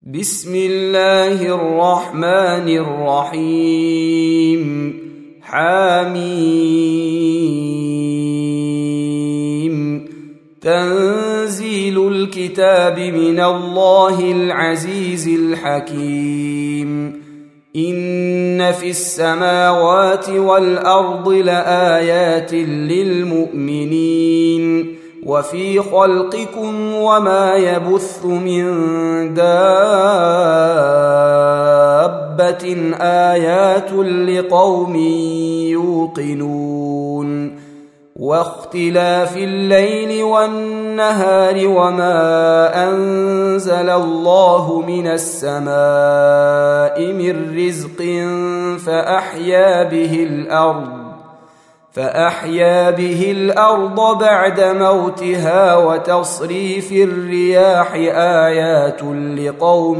بسم الله الرحمن الرحيم. حميم. تنزيل الكتاب من الله العزيز الحكيم. إن في السماوات والأرض لآيات للمؤمنين وفي خلقكم وما يبث من دابة آيات لقوم يوقنون. واختلاف الليل والنهار وما أنزل الله من السماء من رزق فأحيا به الأرض بعد موتها وتصريف الرياح آيات لقوم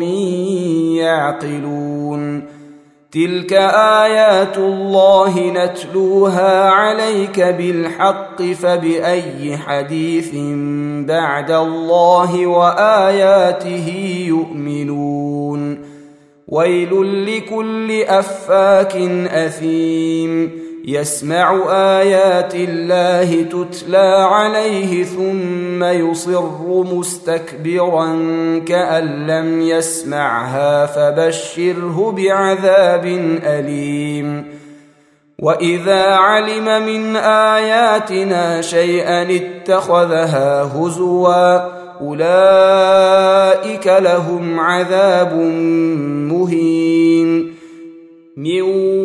يعقلون. تلك آيات الله نتلوها عليك بالحق فبأي حديث بعد الله وآياته يؤمنون. ويل لكل أفاك أثيم يسمع آيات الله تتلى عليه ثم يصر مستكبرا كأن لم يسمعها فبشره بعذاب أليم. وإذا علم من آياتنا شيئا اتخذها هزوا أولئك لهم عذاب مهين. من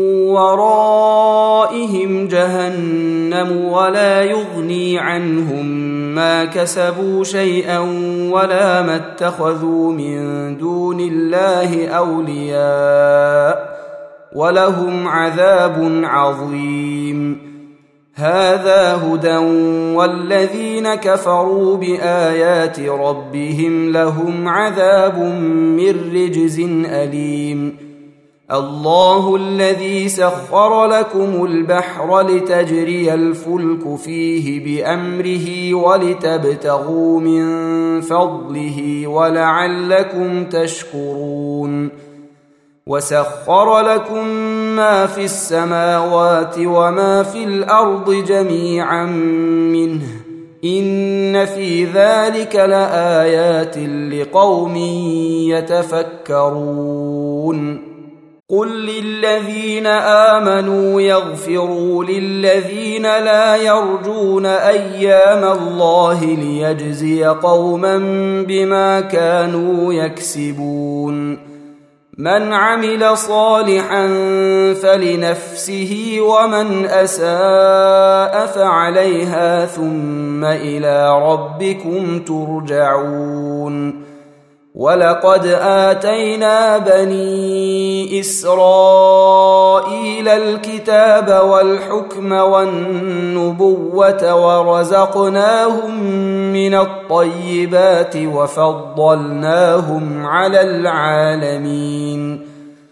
ورائهم جهنم ولا يغني عنهم ما كسبوا شيئا ولا ما اتخذوا من دون الله أولياء ولهم عذاب عظيم. هذا هدى والذين كفروا بآيات ربهم لهم عذاب من رجز أليم. الله الذي سخر لكم البحر لتجري الفلك فيه بأمره ولتبتغوا من فضله ولعلكم تشكرون. وسخر لكم ما في السماوات وما في الأرض جميعا منه إن في ذلك لآيات لقوم يتفكرون. قل للذين آمنوا يغفروا للذين لا يرجون أيام الله ليجزي قوما بما كانوا يكسبون. من عمل صالحا فلنفسه ومن أساء فعليها ثم إلى ربكم ترجعون. ولقد آتينا بني إسرائيل الكتاب والحكم والنبوة ورزقناهم من الطيبات وفضلناهم على العالمين.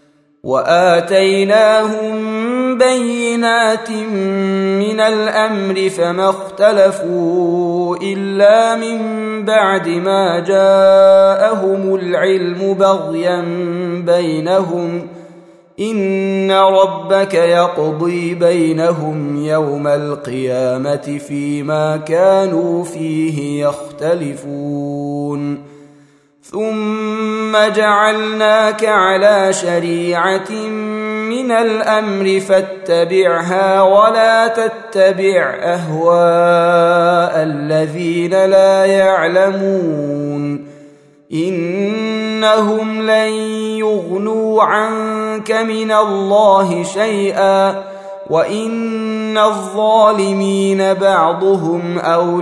وآتيناهم بينات من الأمر فما اختلفوا إلا من بعد ما جاءهم العلم بغيا بينهم إن ربك يقضي بينهم يوم القيامة فيما كانوا فيه يختلفون. ثم جعلناك على شريعة من الأمر فاتبعها ولا تتبع أهواء الذين لا يعلمون إنهم لن يغنوا عنك من الله شيئا وإن الظالمين بعضهم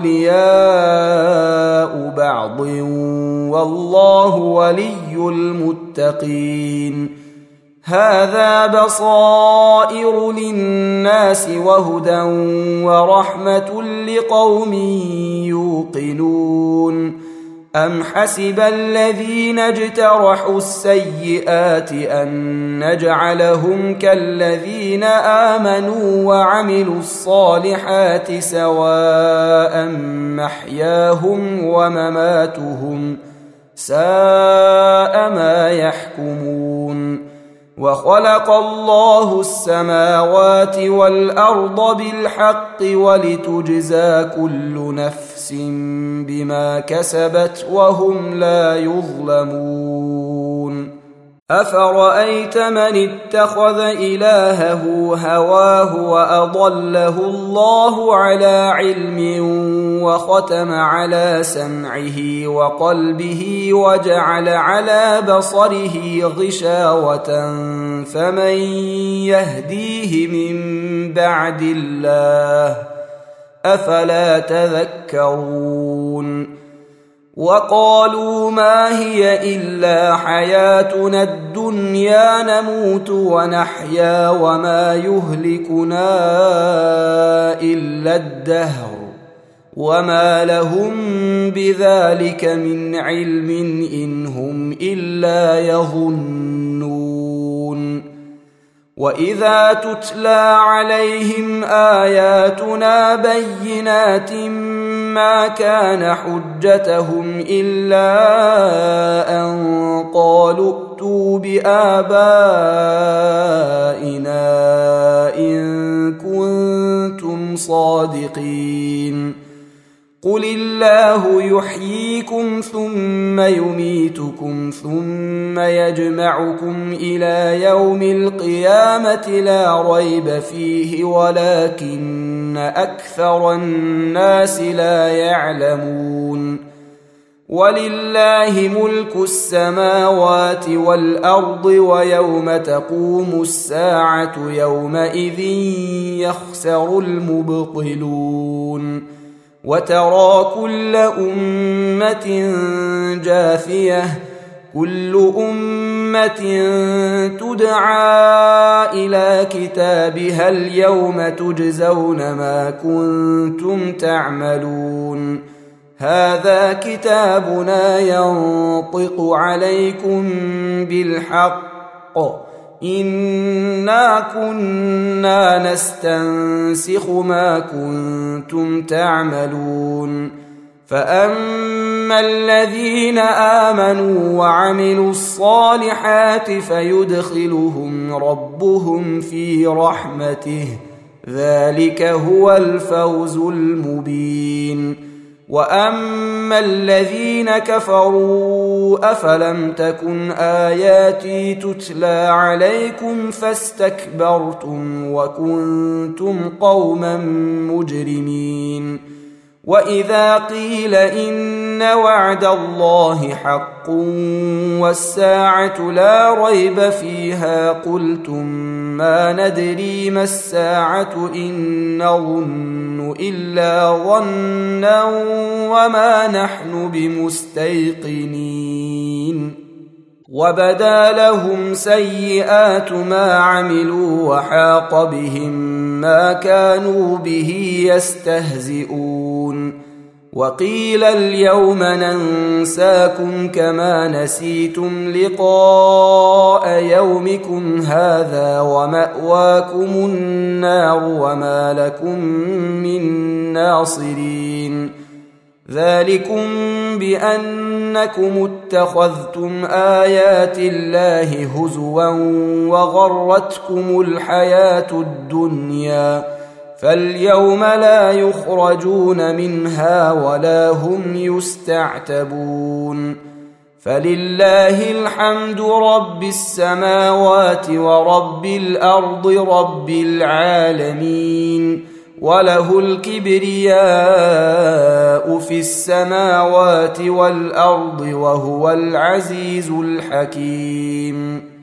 أولياء بعض والله ولي المتقين. هذا بصائر للناس وهدى ورحمة لقوم يوقنون. أم حسب الذين اجترحوا السيئات أن نجعلهم كالذين آمنوا وعملوا الصالحات سواء محياهم ومماتهم ساء ما يحكمون. وخلق الله السماوات والأرض بالحق ولتجزى كل نفس بما كسبت وهم لا يظلمون. أفرأيت من اتخذ إلهه هواه وأضله الله على علم وختم على سمعه وقلبه وجعل على بصره غشاوة فمن يهديه من بعد الله أفلا تذكرون. وقالوا ما هي إلا حياتنا الدنيا نموت ونحيا وما يهلكنا إلا الدهر وما لهم بذلك من علم إن هم إلا يظنون. وإذا تتلى عليهم آياتنا بينات ما كان حجتهم إلا أن قالوا ائتوا بآبائنا إن كنتم صادقين. قل الله يحييكم ثم يميتكم ثم يجمعكم إلى يوم القيامة لا ريب فيه ولكن أكثر الناس لا يعلمون. ولله ملك السماوات والأرض ويوم تقوم الساعة يومئذ يخسر المبطلون. وترى كل أمة جاثية كل أمة تدعى إلى كتابها اليوم تجزون ما كنتم تعملون. هذا كتابنا ينطق عليكم بالحق إنا كنا نستنسخ ما كنتم تعملون. فأما الذين آمنوا وعملوا الصالحات فيدخلهم ربهم في رحمته ذلك هو الفوز المبين. وأما الذين كفروا أفلم تكن آياتي تتلى عليكم فاستكبرتم وكنتم قوما مجرمين. وإذا قيل إن وعد الله حق والساعة لا ريب فيها قلتم ما ندري ما الساعة إن نظن إلا ظنا وما نحن بمستيقنين. وبدا لهم سيئات ما عملوا وحاق بهم ما كانوا به يستهزئون. وقيل اليوم ننساكم كما نسيتم لقاء يومكم هذا ومأواكم النار وما لكم من ناصرين. ذلكم بأنكم اتخذتم آيات الله هزوا وغرتكم الحياة الدنيا فاليوم لا يخرجون منها ولا هم يستعتبون. فلله الحمد رب السماوات ورب الأرض رب العالمين وله الكبرياء في السماوات والأرض وهو العزيز الحكيم.